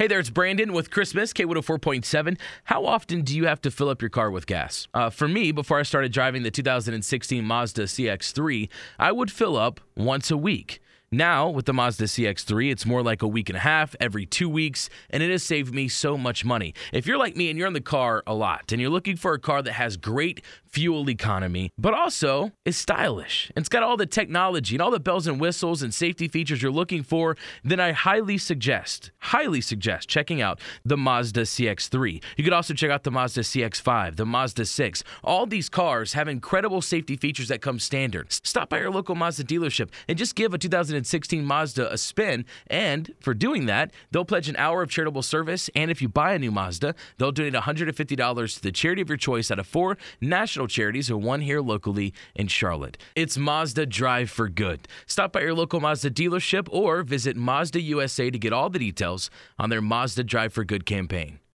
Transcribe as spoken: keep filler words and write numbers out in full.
Hey there, it's Brandon with Christmas, K one oh four point seven. How often do you have to fill up your car with gas? Uh, for me, before I started driving the two thousand sixteen Mazda C X three, I would fill up once a week. Now, with the Mazda C X three, it's more like a week and a half, every two weeks, and it has saved me so much money. If you're like me and you're in the car a lot, and you're looking for a car that has great fuel economy, but also is stylish, and it's got all the technology and all the bells and whistles and safety features you're looking for, then I highly suggest, highly suggest checking out the Mazda C X three. You could also check out the Mazda C X five, the Mazda six. All these cars have incredible safety features that come standard. Stop by your local Mazda dealership and just give a two thousand sixteen Mazda a spin, and for doing that, they'll pledge an hour of charitable service, and if you buy a new Mazda, they'll donate one hundred fifty dollars to the charity of your choice out of four national charities and one here locally in Charlotte. It's Mazda Drive for Good. Stop by your local Mazda dealership or visit Mazda U S A to get all the details on their Mazda Drive for Good campaign.